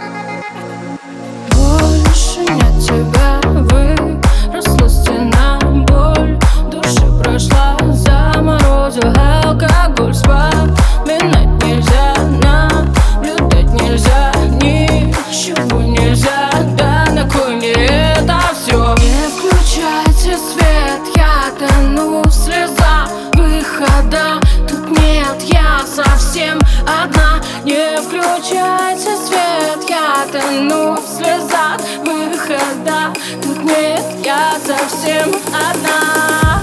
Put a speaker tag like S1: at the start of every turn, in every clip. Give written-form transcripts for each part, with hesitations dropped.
S1: Больше нет тебя, выросла стена, боль в душе прошла, заморозил алкоголь. Вспоминать нельзя, наблюдать нельзя, ничего нельзя, да на кой мне это все? Не включайте свет, я тону в слезах, выхода тут нет, я совсем одна. Не включайте свет, я тону в слезах, выхода тут нет, я совсем одна.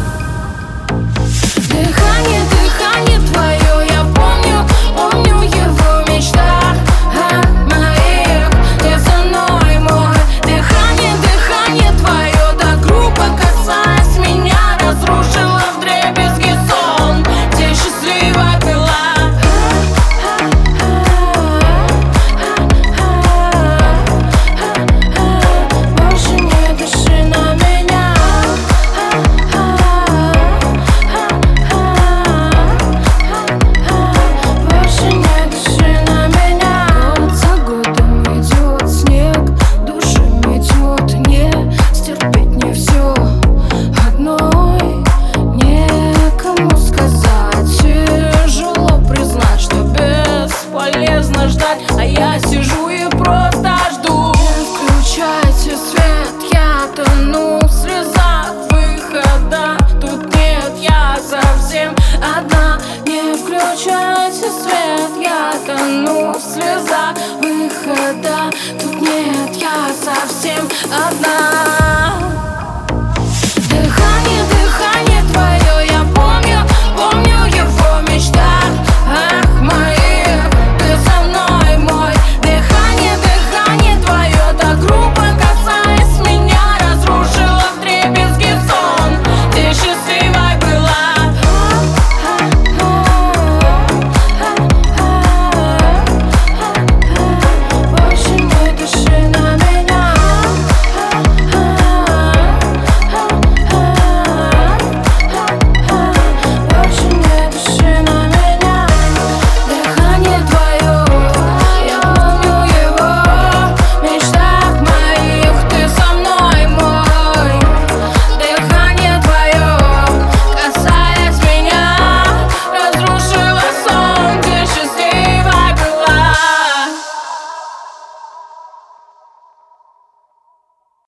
S1: Дыхание, дыхание твое, я помню, помню его в мечтах моих. Ты со мной, мой. Дыхание, дыхание твое, так грубо касаясь меня, разрушила вдребезги сон, где счастливо пила. Больше не дыши на меня. Больше не дыши на меня. Год за годом идет снег, душа метет, не стерпеть не все одной, некому сказать. Тяжело признать, что бесполезно ждать, а я сижу и просто жду. Не включайте свет, я тону в слезах, выхода тут нет, я совсем одна. Не включайте свет, я тону в слезах, выхода тут нет, я совсем одна.